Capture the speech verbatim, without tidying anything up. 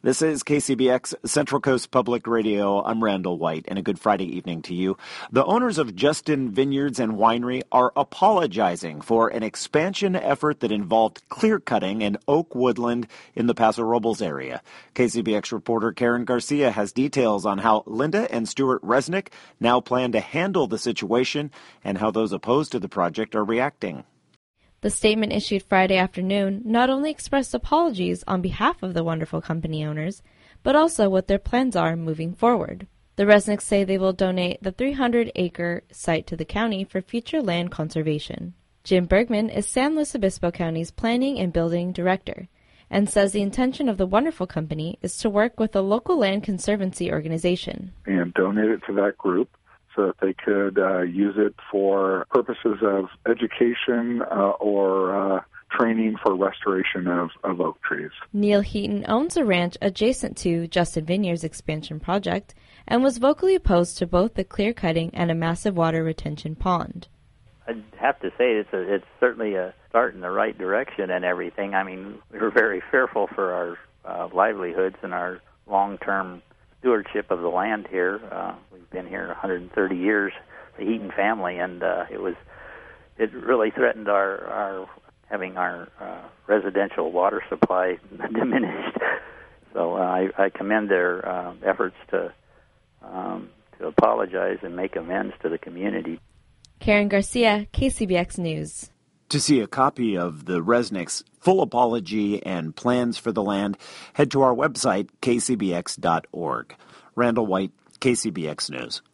This is K C B X Central Coast Public Radio. I'm Randall White, and a good Friday evening to you. The owners of Justin Vineyards and Winery are apologizing for an expansion effort that involved clear-cutting in oak woodland in the Paso Robles area. K C B X reporter Karen Garcia has details on how Linda and Stuart Resnick now plan to handle the situation and how those opposed to the project are reacting. The statement issued Friday afternoon not only expressed apologies on behalf of the Wonderful Company owners, but also what their plans are moving forward. The Resnicks say they will donate the three hundred acre site to the county for future land conservation. Jim Bergman is San Luis Obispo County's Planning and Building Director and says the intention of the Wonderful Company is to work with a local land conservancy organization. And donate it to that group, so that they could uh, use it for purposes of education uh, or uh, training for restoration of, of oak trees. Neil Heaton owns a ranch adjacent to Justin Vineyards' expansion project and was vocally opposed to both the clear-cutting and a massive water retention pond. I'd have to say it's, a, it's certainly a start in the right direction and everything. I mean, we were very fearful for our uh, livelihoods and our long-term stewardship of the land here. Uh, we've been here one hundred thirty years, the Heaton family, and uh, it was it really threatened our, our having our uh, residential water supply diminished. So uh, I, I commend their uh, efforts to um, to apologize and make amends to the community. Karen Garcia, K C B X News. To see a copy of the Resnick's full apology and plans for the land, head to our website, k c b x dot org. Randall White, K C B X News.